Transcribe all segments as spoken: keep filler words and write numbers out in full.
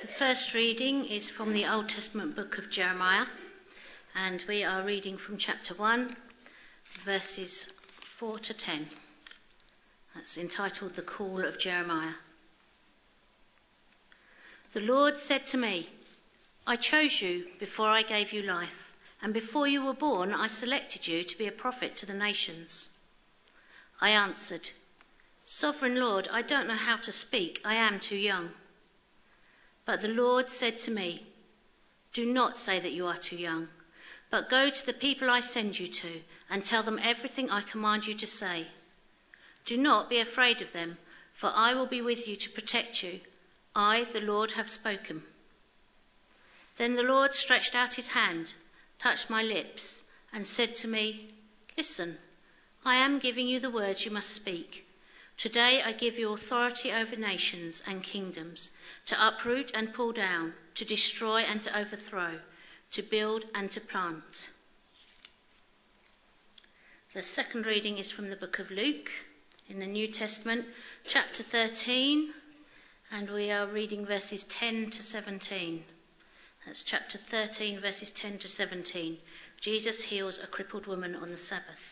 The first reading is from the Old Testament book of Jeremiah, and we are reading from chapter one, verses four to ten. That's entitled The Call of Jeremiah. The Lord said to me, I chose you before I gave you life, and before you were born I selected you to be a prophet to the nations. I answered, Sovereign Lord, I don't know how to speak, I am too young. But the Lord said to me, Do not say that you are too young, but go to the people I send you to and tell them everything I command you to say. Do not be afraid of them, for I will be with you to protect you. I, the Lord, have spoken. Then the Lord stretched out his hand, touched my lips, and said to me, Listen, I am giving you the words you must speak. Today I give you authority over nations and kingdoms, to uproot and pull down, to destroy and to overthrow, to build and to plant. The second reading is from the book of Luke in the New Testament, chapter thirteen, and we are reading verses ten to seventeen. That's chapter thirteen, verses ten to seventeen. Jesus heals a crippled woman on the Sabbath.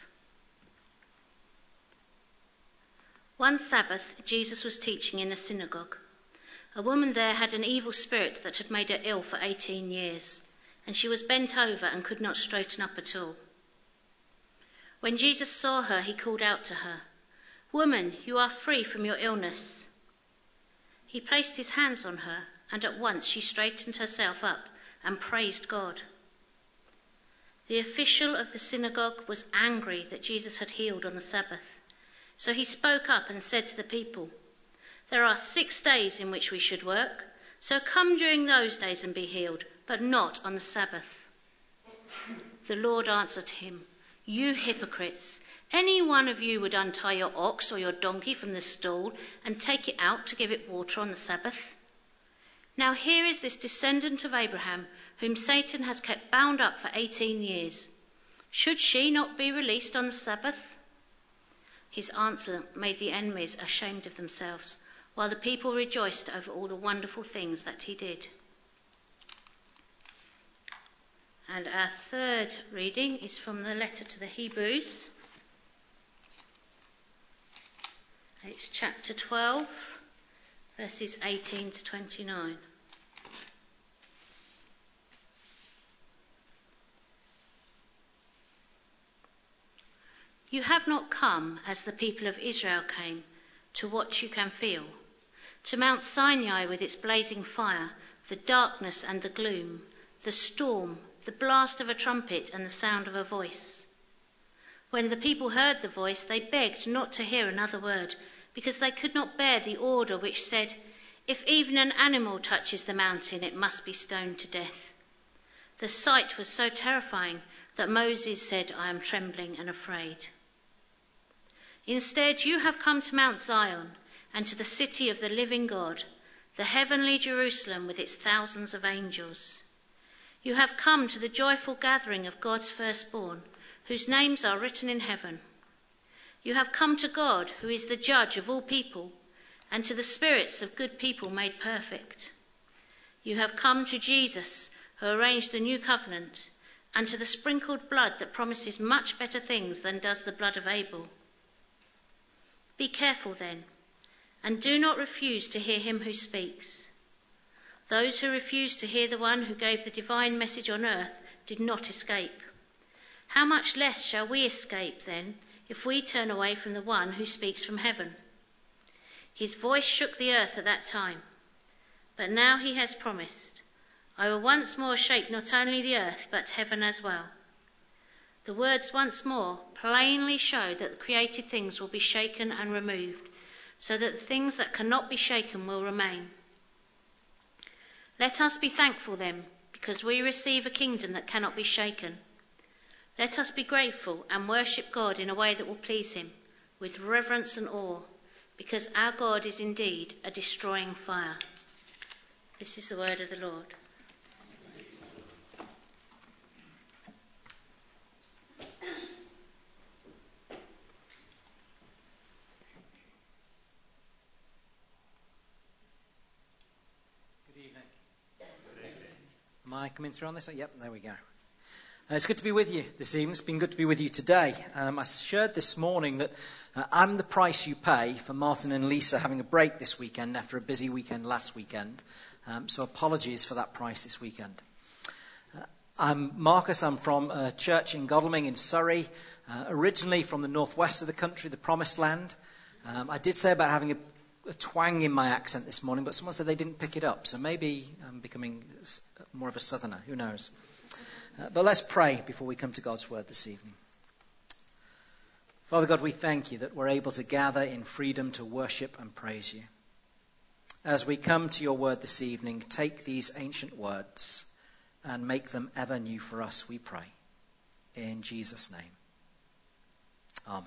One Sabbath, Jesus was teaching in a synagogue. A woman there had an evil spirit that had made her ill for eighteen years, and she was bent over and could not straighten up at all. When Jesus saw her, he called out to her, Woman, you are free from your illness. He placed his hands on her, and at once she straightened herself up and praised God. The official of the synagogue was angry that Jesus had healed on the Sabbath. So he spoke up and said to the people, There are six days in which we should work, so come during those days and be healed, but not on the Sabbath. The Lord answered him, You hypocrites, any one of you would untie your ox or your donkey from the stall and take it out to give it water on the Sabbath? Now here is this descendant of Abraham, whom Satan has kept bound up for eighteen years. Should she not be released on the Sabbath? His answer made the enemies ashamed of themselves, while the people rejoiced over all the wonderful things that he did. And our third reading is from the letter to the Hebrews. It's chapter twelve, verses eighteen to twenty-nine. You have not come as the people of Israel came, to what you can feel, to Mount Sinai with its blazing fire, the darkness and the gloom, the storm, the blast of a trumpet and the sound of a voice. When the people heard the voice, they begged not to hear another word, because they could not bear the order which said, If even an animal touches the mountain, it must be stoned to death. The sight was so terrifying that Moses said, I am trembling and afraid. Instead, you have come to Mount Zion and to the city of the living God, the heavenly Jerusalem with its thousands of angels. You have come to the joyful gathering of God's firstborn, whose names are written in heaven. You have come to God, who is the judge of all people, and to the spirits of good people made perfect. You have come to Jesus, who arranged the new covenant, and to the sprinkled blood that promises much better things than does the blood of Abel. Be careful then, and do not refuse to hear him who speaks. Those who refused to hear the one who gave the divine message on earth did not escape. How much less shall we escape then, if we turn away from the one who speaks from heaven? His voice shook the earth at that time, but now he has promised, I will once more shake not only the earth, but heaven as well. The words once more plainly show that the created things will be shaken and removed, so that the things that cannot be shaken will remain. Let us be thankful then, because we receive a kingdom that cannot be shaken. Let us be grateful and worship God in a way that will please him, with reverence and awe, because our God is indeed a destroying fire. This is the word of the Lord. Good evening. I coming through on this? Yep, there we go. Uh, it's good to be with you this evening. It's been good to be with you today. Um, I shared this morning that uh, I'm the price you pay for Martin and Lisa having a break this weekend after a busy weekend last weekend. Um, so apologies for that price this weekend. Uh, I'm Marcus. I'm from a church in Godalming in Surrey, uh, originally from the northwest of the country, the Promised Land. Um, I did say about having a, a twang in my accent this morning, but someone said they didn't pick it up. So maybe I'm becoming more of a southerner. Who knows? Uh, but let's pray before we come to God's word this evening. Father God, we thank you that we're able to gather in freedom to worship and praise you. As we come to your word this evening, take these ancient words and make them ever new for us, we pray. In Jesus' name. Amen.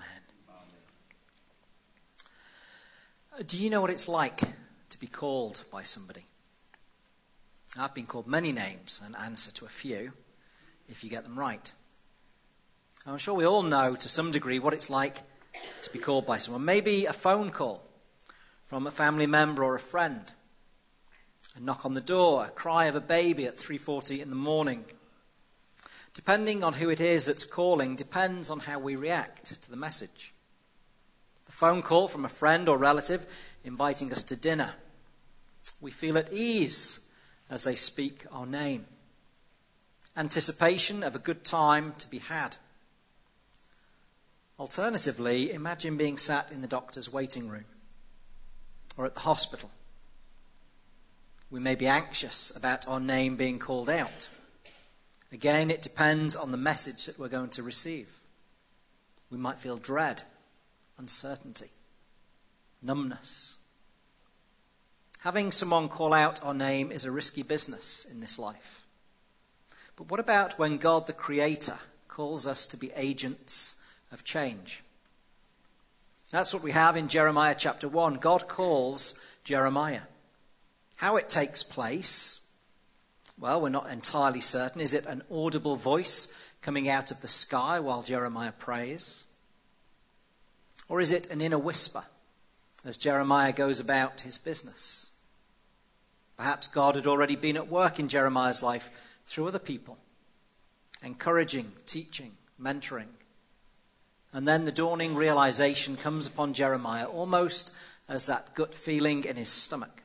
Amen. Do you know what it's like to be called by somebody? I've been called many names and answer to a few, if you get them right. I'm sure we all know to some degree what it's like to be called by someone. Maybe a phone call from a family member or a friend, a knock on the door, a cry of a baby at three forty in the morning. Depending on who it is that's calling depends on how we react to the message. The phone call from a friend or relative inviting us to dinner. We feel at ease as they speak our name. Anticipation of a good time to be had. Alternatively, imagine being sat in the doctor's waiting room or at the hospital. We may be anxious about our name being called out. Again, it depends on the message that we're going to receive. We might feel dread, uncertainty, numbness. Having someone call out our name is a risky business in this life. But what about when God, the Creator, calls us to be agents of change? That's what we have in Jeremiah chapter one. God calls Jeremiah. How it takes place, well, we're not entirely certain. Is it an audible voice coming out of the sky while Jeremiah prays? Or is it an inner whisper as Jeremiah goes about his business? Perhaps God had already been at work in Jeremiah's life through other people, encouraging, teaching, mentoring. And then the dawning realization comes upon Jeremiah almost as that gut feeling in his stomach.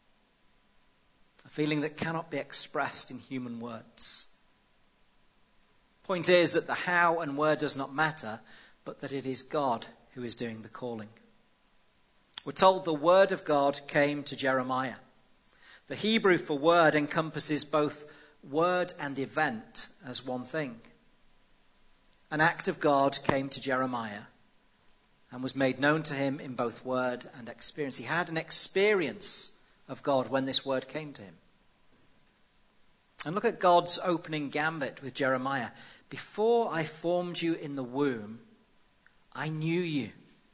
A feeling that cannot be expressed in human words. Point is that the how and where does not matter, but that it is God who is doing the calling. We're told the word of God came to Jeremiah. The Hebrew for word encompasses both word and event as one thing. An act of God came to Jeremiah and was made known to him in both word and experience. He had an experience of God when this word came to him. And look at God's opening gambit with Jeremiah. Before I formed you in the womb, I knew you.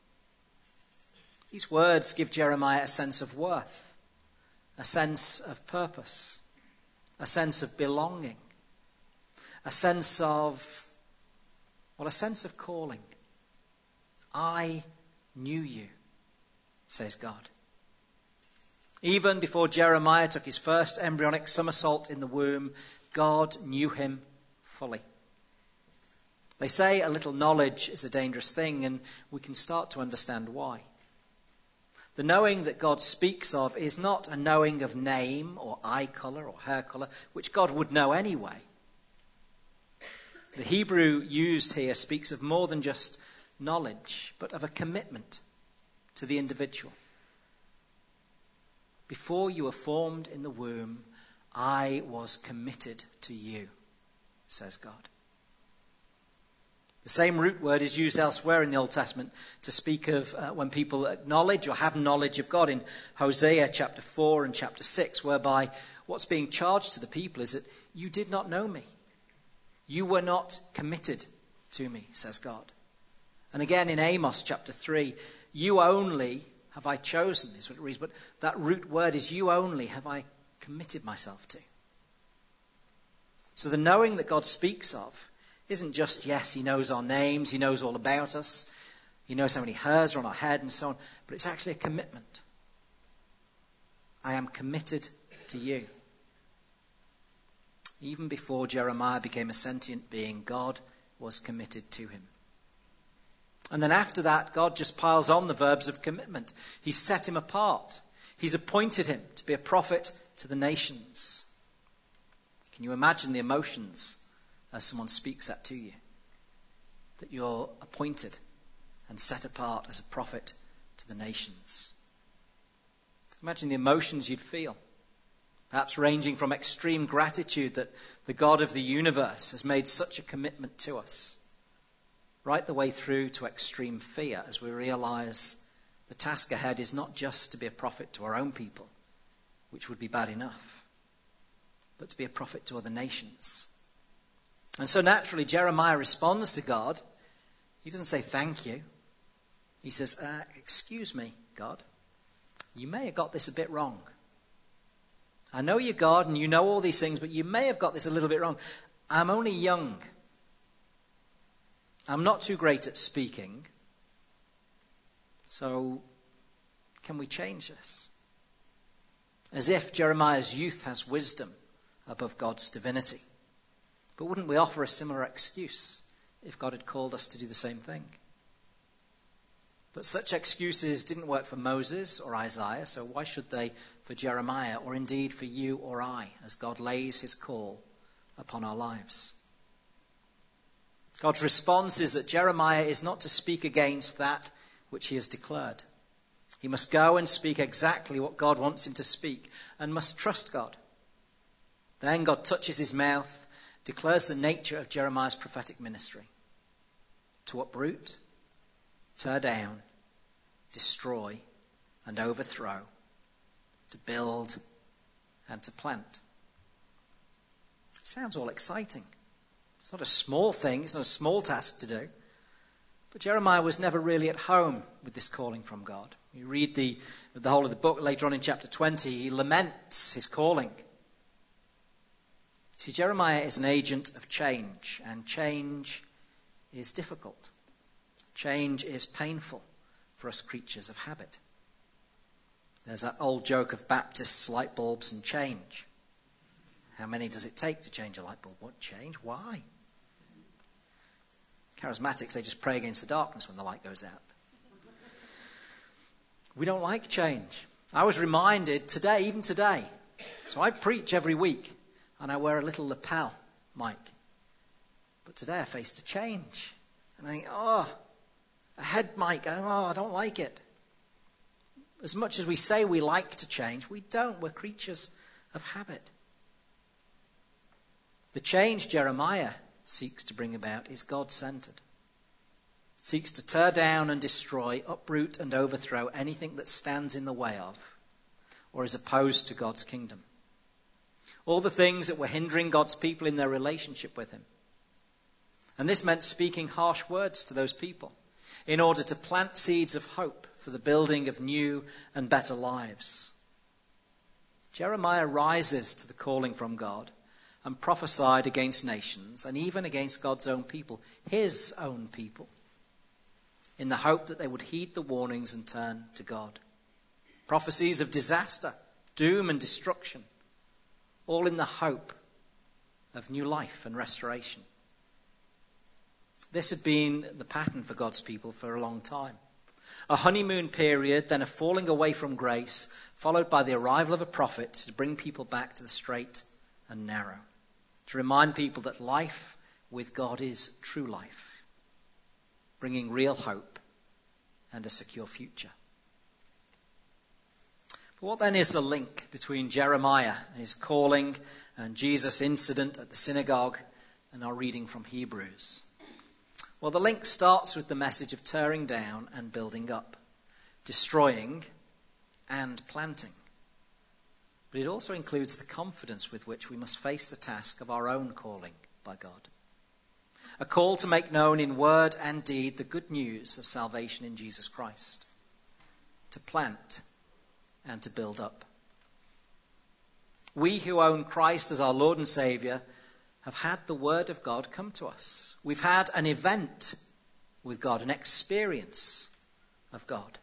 These words give Jeremiah a sense of worth, a sense of purpose, a sense of belonging, a sense of, well, a sense of calling. I knew you, says God. Even before Jeremiah took his first embryonic somersault in the womb, God knew him fully. They say a little knowledge is a dangerous thing, and we can start to understand why. The knowing that God speaks of is not a knowing of name or eye colour or hair colour, which God would know anyway. The Hebrew used here speaks of more than just knowledge, but of a commitment to the individual. Before you were formed in the womb, I was committed to you, says God. The same root word is used elsewhere in the Old Testament to speak of uh, when people acknowledge or have knowledge of God in Hosea chapter four and chapter six, whereby what's being charged to the people is that you did not know me. You were not committed to me, says God. And again in Amos chapter three, you only have I chosen, is what it reads, but that root word is you only have I committed myself to. So the knowing that God speaks of isn't just, yes, he knows our names, he knows all about us, he knows how many hairs are on our head and so on, but it's actually a commitment. I am committed to you. Even before Jeremiah became a sentient being, God was committed to him. And then after that, God just piles on the verbs of commitment. He's set him apart. He's appointed him to be a prophet to the nations. Can you imagine the emotions as someone speaks that to you? That you're appointed and set apart as a prophet to the nations. Imagine the emotions you'd feel. Perhaps ranging from extreme gratitude that the God of the universe has made such a commitment to us, right the way through to extreme fear as we realize the task ahead is not just to be a prophet to our own people, which would be bad enough, but to be a prophet to other nations. And so naturally, Jeremiah responds to God. He doesn't say thank you. He says, uh, excuse me, God, you may have got this a bit wrong. I know you're God and you know all these things, but you may have got this a little bit wrong. I'm only young. I'm not too great at speaking. So can we change this? As if Jeremiah's youth has wisdom above God's divinity. But wouldn't we offer a similar excuse if God had called us to do the same thing? But such excuses didn't work for Moses or Isaiah, so why should they for Jeremiah, or indeed for you or I, as God lays his call upon our lives? God's response is that Jeremiah is not to speak against that which he has declared. He must go and speak exactly what God wants him to speak, and must trust God. Then God touches his mouth, declares the nature of Jeremiah's prophetic ministry: to uproot, tear down, destroy, and overthrow, to build and to plant. It sounds all exciting. It's not a small thing, it's not a small task to do. But Jeremiah was never really at home with this calling from God. You read the, the whole of the book later on in chapter twenty, he laments his calling. See, Jeremiah is an agent of change, and change is difficult. Change is painful for us creatures of habit. There's that old joke of Baptists, light bulbs and change. How many does it take to change a light bulb? What change? Why? Charismatics, they just pray against the darkness when the light goes out. We don't like change. I was reminded today, even today, so I preach every week and I wear a little lapel mic. But today I faced a change. And I think, oh, a head mic, oh, I don't like it. As much as we say we like to change, we don't. We're creatures of habit. The change Jeremiah seeks to bring about is God-centered. Seeks to tear down and destroy, uproot and overthrow anything that stands in the way of or is opposed to God's kingdom. All the things that were hindering God's people in their relationship with him. And this meant speaking harsh words to those people in order to plant seeds of hope for the building of new and better lives. Jeremiah rises to the calling from God and prophesied against nations and even against God's own people, his own people, in the hope that they would heed the warnings and turn to God. Prophecies of disaster, doom and destruction, all in the hope of new life and restoration. This had been the pattern for God's people for a long time. A honeymoon period, then a falling away from grace, followed by the arrival of a prophet to bring people back to the straight and narrow. To remind people that life with God is true life, bringing real hope and a secure future. But what then is the link between Jeremiah and his calling and Jesus' incident at the synagogue and our reading from Hebrews? Well, the link starts with the message of tearing down and building up, destroying and planting. But it also includes the confidence with which we must face the task of our own calling by God. A call to make known in word and deed the good news of salvation in Jesus Christ. To plant and to build up. We who own Christ as our Lord and Saviour have had the word of God come to us. We've had an event with God, an experience of God.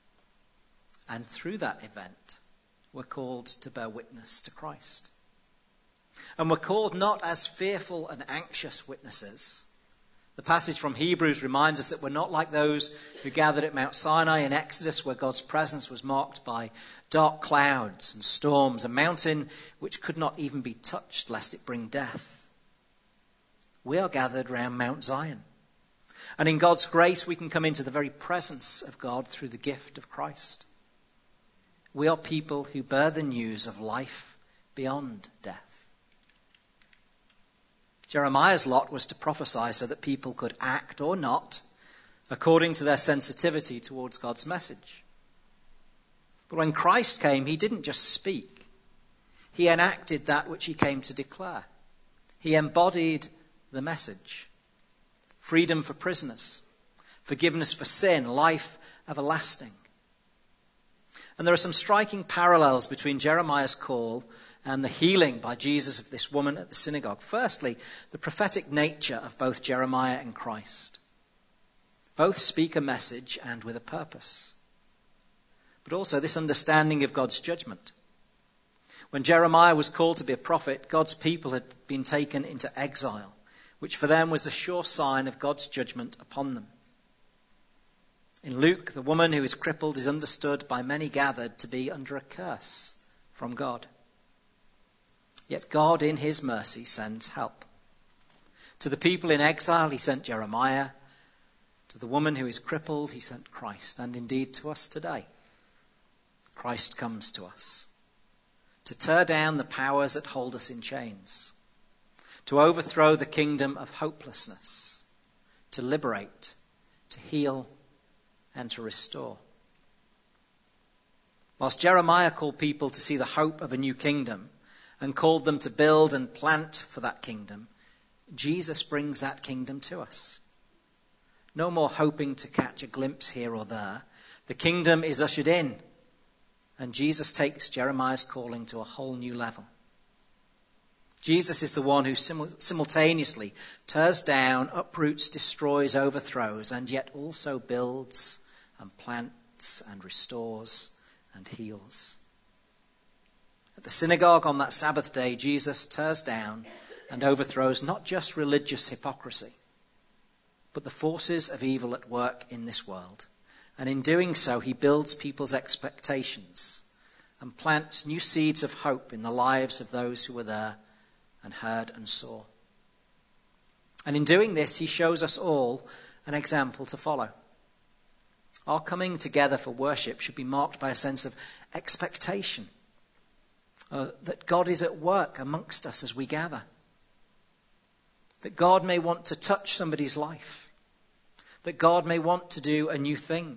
And through that event, we're called to bear witness to Christ. And we're called not as fearful and anxious witnesses. The passage from Hebrews reminds us that we're not like those who gathered at Mount Sinai in Exodus, where God's presence was marked by dark clouds and storms, a mountain which could not even be touched lest it bring death. We are gathered round Mount Zion. And in God's grace, we can come into the very presence of God through the gift of Christ. We are people who bear the news of life beyond death. Jeremiah's lot was to prophesy so that people could act or not according to their sensitivity towards God's message. But when Christ came, he didn't just speak. He enacted that which he came to declare. He embodied the message. Freedom for prisoners, forgiveness for sin, life everlasting. And there are some striking parallels between Jeremiah's call and the healing by Jesus of this woman at the synagogue. Firstly, the prophetic nature of both Jeremiah and Christ. Both speak a message and with a purpose. But also this understanding of God's judgment. When Jeremiah was called to be a prophet, God's people had been taken into exile, which for them was a sure sign of God's judgment upon them. In Luke, the woman who is crippled is understood by many gathered to be under a curse from God. Yet God, in his mercy, sends help. To the people in exile, he sent Jeremiah. To the woman who is crippled, he sent Christ. And indeed to us today, Christ comes to us to tear down the powers that hold us in chains, to overthrow the kingdom of hopelessness, to liberate, to heal, and to restore. Whilst Jeremiah called people to see the hope of a new kingdom and called them to build and plant for that kingdom, Jesus brings that kingdom to us. No more hoping to catch a glimpse here or there. The kingdom is ushered in, and Jesus takes Jeremiah's calling to a whole new level. Jesus is the one who sim- simultaneously tears down, uproots, destroys, overthrows, and yet also builds and plants and restores and heals. At the synagogue on that Sabbath day, Jesus tears down and overthrows not just religious hypocrisy, but the forces of evil at work in this world. And in doing so, he builds people's expectations and plants new seeds of hope in the lives of those who were there and heard and saw. And in doing this, he shows us all an example to follow. Our coming together for worship should be marked by a sense of expectation, uh, that God is at work amongst us as we gather, that God may want to touch somebody's life, that God may want to do a new thing,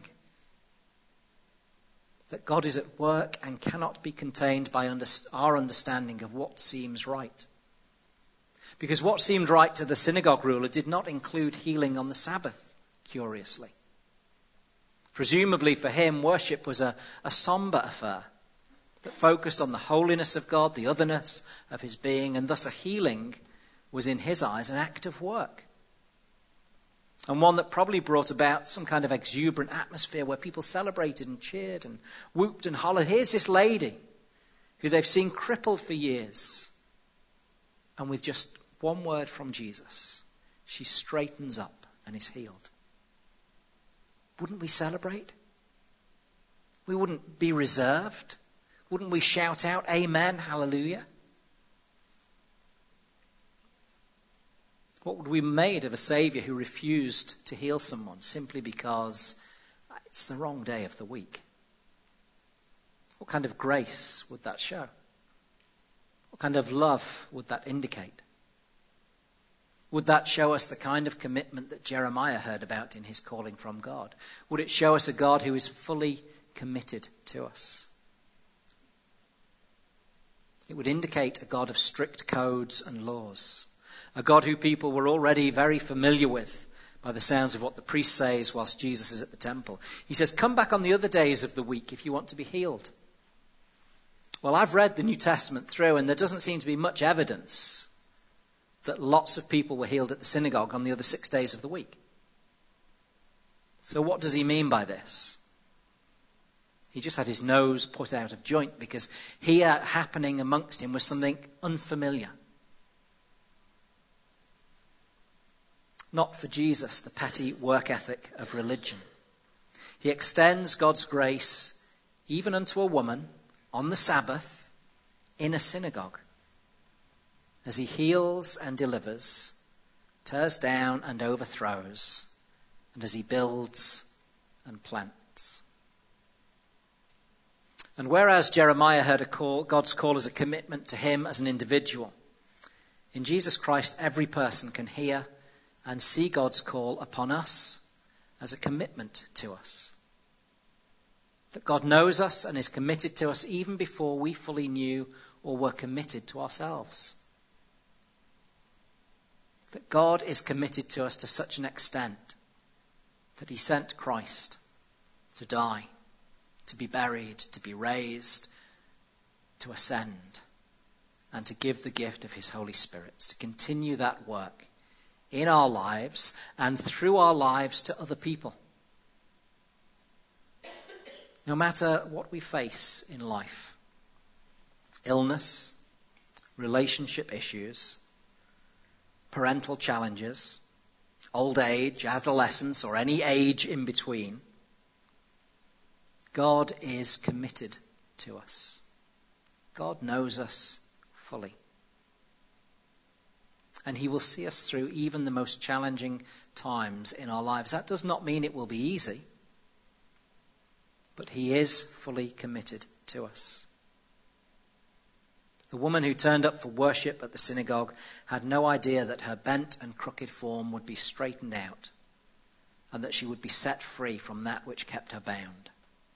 that God is at work and cannot be contained by under- our understanding of what seems right. Because what seemed right to the synagogue ruler did not include healing on the Sabbath, curiously. Presumably for him, worship was a, a somber affair that focused on the holiness of God, the otherness of his being, and thus a healing was in his eyes an act of work. And one that probably brought about some kind of exuberant atmosphere where people celebrated and cheered and whooped and hollered. Here's this lady who they've seen crippled for years. And with just one word from Jesus, she straightens up and is healed. Wouldn't we celebrate? We wouldn't be reserved. Wouldn't we shout out, amen, hallelujah? What would we be made of a saviour who refused to heal someone simply because it's the wrong day of the week? What kind of grace would that show? What kind of love would that indicate? Would that show us the kind of commitment that Jeremiah heard about in his calling from God? Would it show us a God who is fully committed to us? It would indicate a God of strict codes and laws, a God who people were already very familiar with by the sounds of what the priest says whilst Jesus is at the temple. He says, come back on the other days of the week if you want to be healed. Well, I've read the New Testament through, and there doesn't seem to be much evidence that lots of people were healed at the synagogue on the other six days of the week. So what does he mean by this? He just had his nose put out of joint because here happening amongst him was something unfamiliar, not for Jesus the petty work ethic of religion. He extends God's grace even unto a woman on the Sabbath in a synagogue, as he heals and delivers, tears down and overthrows, and as he builds and plants. And whereas Jeremiah heard a call, God's call as a commitment to him as an individual, in Jesus Christ every person can hear and see God's call upon us as a commitment to us. That God knows us and is committed to us even before we fully knew or were committed to ourselves. That God is committed to us to such an extent that he sent Christ to die, to be buried, to be raised, to ascend, and to give the gift of his Holy Spirit, to continue that work in our lives and through our lives to other people. No matter what we face in life, illness, relationship issues, parental challenges, old age, adolescence, or any age in between, God is committed to us. God knows us fully. And he will see us through even the most challenging times in our lives. That does not mean it will be easy, but he is fully committed to us. The woman who turned up for worship at the synagogue had no idea that her bent and crooked form would be straightened out and that she would be set free from that which kept her bound.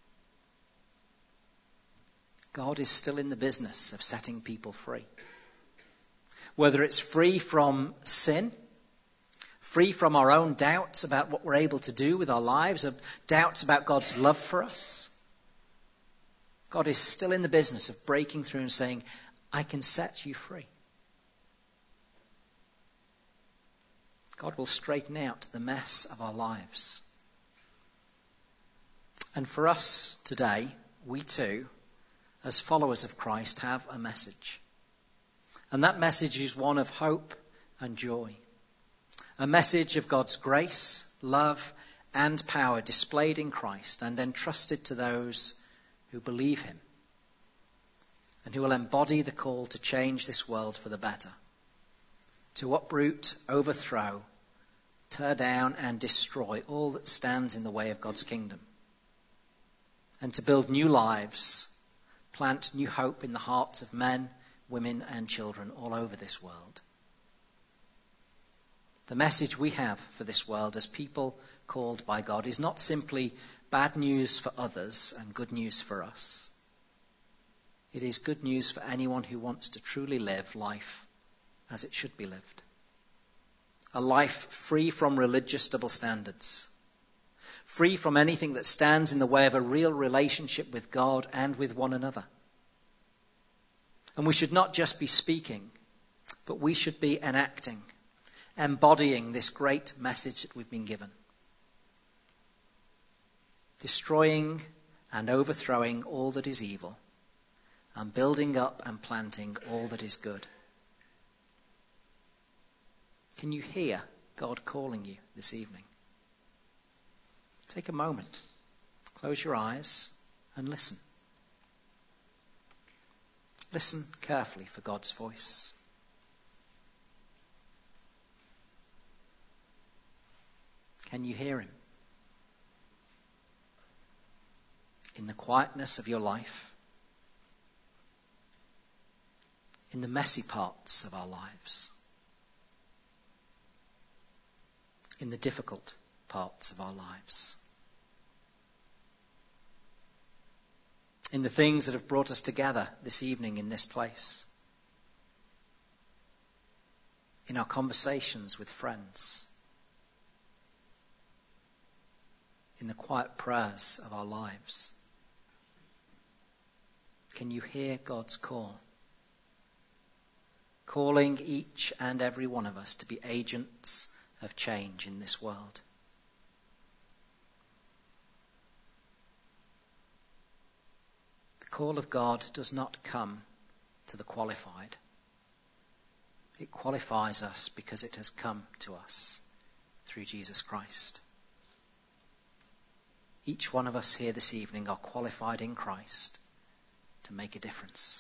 God is still in the business of setting people free. Whether it's free from sin, free from our own doubts about what we're able to do with our lives, of doubts about God's love for us. God is still in the business of breaking through and saying, I can set you free. God will straighten out the mess of our lives. And for us today, we too, as followers of Christ, have a message. And that message is one of hope and joy. A message of God's grace, love, and power displayed in Christ and entrusted to those who believe him and who will embody the call to change this world for the better, to uproot, overthrow, tear down, and destroy all that stands in the way of God's kingdom, and to build new lives, plant new hope in the hearts of men, women, and children all over this world. The message we have for this world as people called by God is not simply bad news for others and good news for us. It is good news for anyone who wants to truly live life as it should be lived. A life free from religious double standards, free from anything that stands in the way of a real relationship with God and with one another. And we should not just be speaking, but we should be enacting, embodying this great message that we've been given. Destroying and overthrowing all that is evil, and building up and planting all that is good. Can you hear God calling you this evening? Take a moment, close your eyes and listen. Listen carefully for God's voice. Can you hear him? In the quietness of your life, in the messy parts of our lives, in the difficult parts of our lives, in the things that have brought us together this evening in this place, in our conversations with friends, in the quiet prayers of our lives. Can you hear God's call? Calling each and every one of us to be agents of change in this world. The call of God does not come to the qualified. It qualifies us because it has come to us through Jesus Christ. Each one of us here this evening are qualified in Christ to make a difference.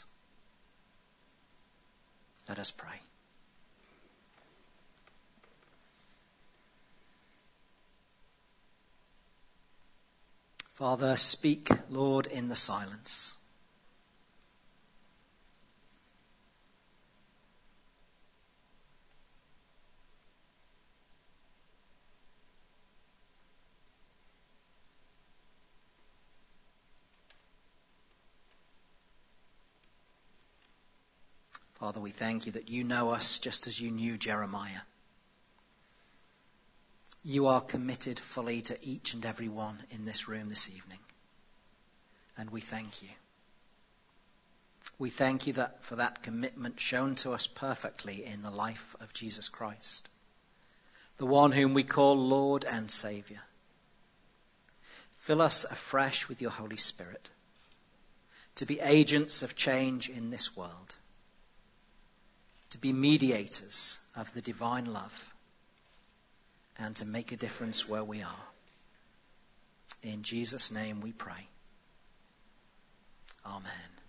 Let us pray. Father, speak, Lord, in the silence. Father, we thank you that you know us just as you knew Jeremiah. You are committed fully to each and every one in this room this evening. And we thank you. We thank you that for that commitment shown to us perfectly in the life of Jesus Christ, the one whom we call Lord and Saviour. Fill us afresh with your Holy Spirit to be agents of change in this world, to be mediators of the divine love, and to make a difference where we are. In Jesus' name we pray. Amen.